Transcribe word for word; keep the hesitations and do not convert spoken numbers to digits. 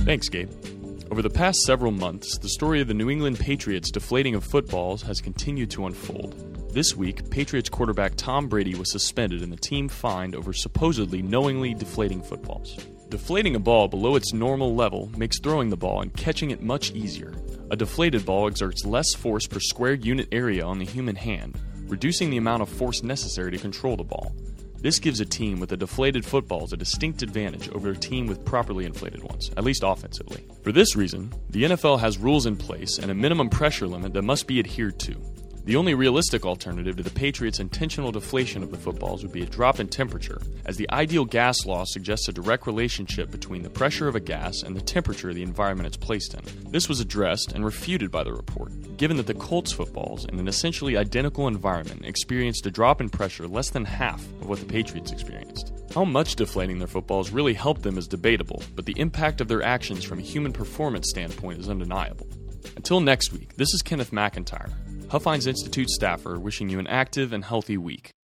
Thanks, Gabe. Over the past several months, the story of the New England Patriots deflating of footballs has continued to unfold. This week, Patriots quarterback Tom Brady was suspended and the team fined over supposedly knowingly deflating footballs. Deflating a ball below its normal level makes throwing the ball and catching it much easier. A deflated ball exerts less force per square unit area on the human hand, reducing the amount of force necessary to control the ball. This gives a team with a deflated footballs a distinct advantage over a team with properly inflated ones, at least offensively. For this reason, the N F L has rules in place and a minimum pressure limit that must be adhered to. The only realistic alternative to the Patriots' intentional deflation of the footballs would be a drop in temperature, as the ideal gas law suggests a direct relationship between the pressure of a gas and the temperature of the environment it's placed in. This was addressed and refuted by the report, given that the Colts footballs, in an essentially identical environment, experienced a drop in pressure less than half of what the Patriots experienced. How much deflating their footballs really helped them is debatable, but the impact of their actions from a human performance standpoint is undeniable. Until next week, this is Kenneth McIntyre, Huffines Institute staffer, wishing you an active and healthy week.